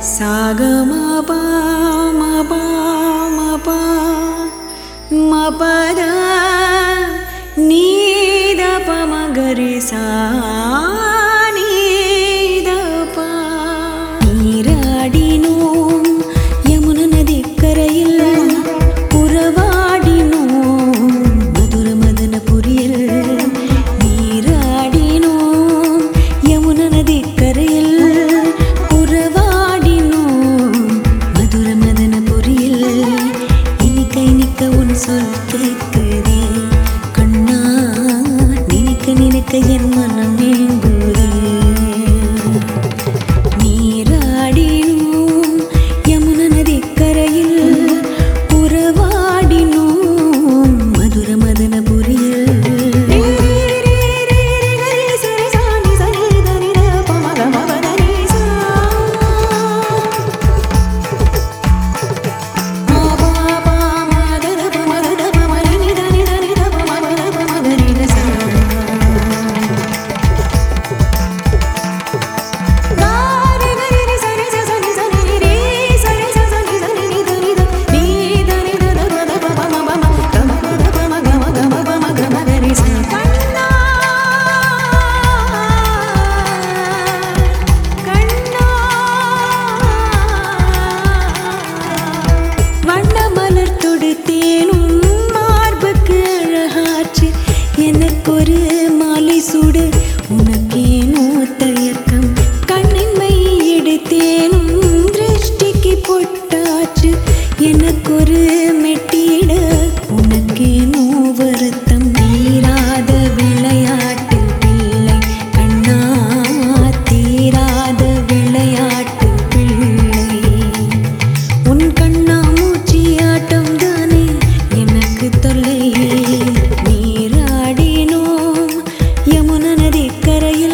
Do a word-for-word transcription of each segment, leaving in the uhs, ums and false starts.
Sagamapa mapa mapa mapada nida pamagari sa nida pa neeradino yamuna nadi karayil uravadino madura madana puriyil neeradino yamuna nadi karayil சொல் கேட்குதே கண்ணா நினைக்க நினைக்க என் மனம் ஏங்குதே நீராடினோம் யமுனா நதி கரையில் உறவாடினோம் மதுர மதனபுரியில் எனக்கொரு மாலை சுடு உனக்கேனோ தயக்கம் கண்ணின் மை எடுத்தேனும் திருஷ்டிக்கு பொட்டாச்சு எனக்கொரு மெட்டியிட உனக்கேனோ வருத்தம் தீராத விளையாட்டு பிள்ளை கண்ணா தீராத விளையாட்டு பிள்ளை உன் கண்ணா மூச்சி ஆட்டம் தானே எனக்கு தொல்லை யமுனா நதி கரையில்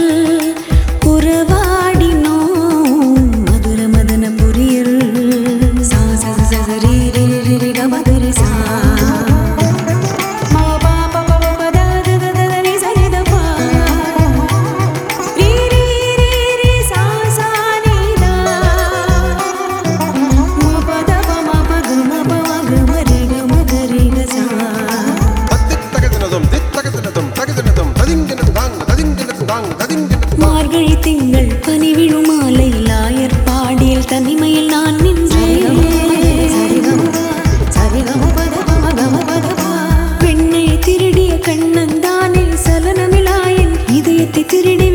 உறவாடினோம் மதுர மதனபுரியில் சா ச ச ரி ரி ரி ரி க மதுரி சா மா பா ப ப ப த த த த ரி ச ரி த பா ரி ரி ரி ரி சா சா நீ த ம ப த ப ம ப க ம ப ம க ம ரி க ம க ரி க சா மார்கழி திங்கள் பனி விழும் மாலையில் ஆயர்பாடியில் தனிமையில் நான் நின்றேன் பெண்ணை திருடிய கண்ணன் தானே சலனமிலாயன் இதயத்தை திருடி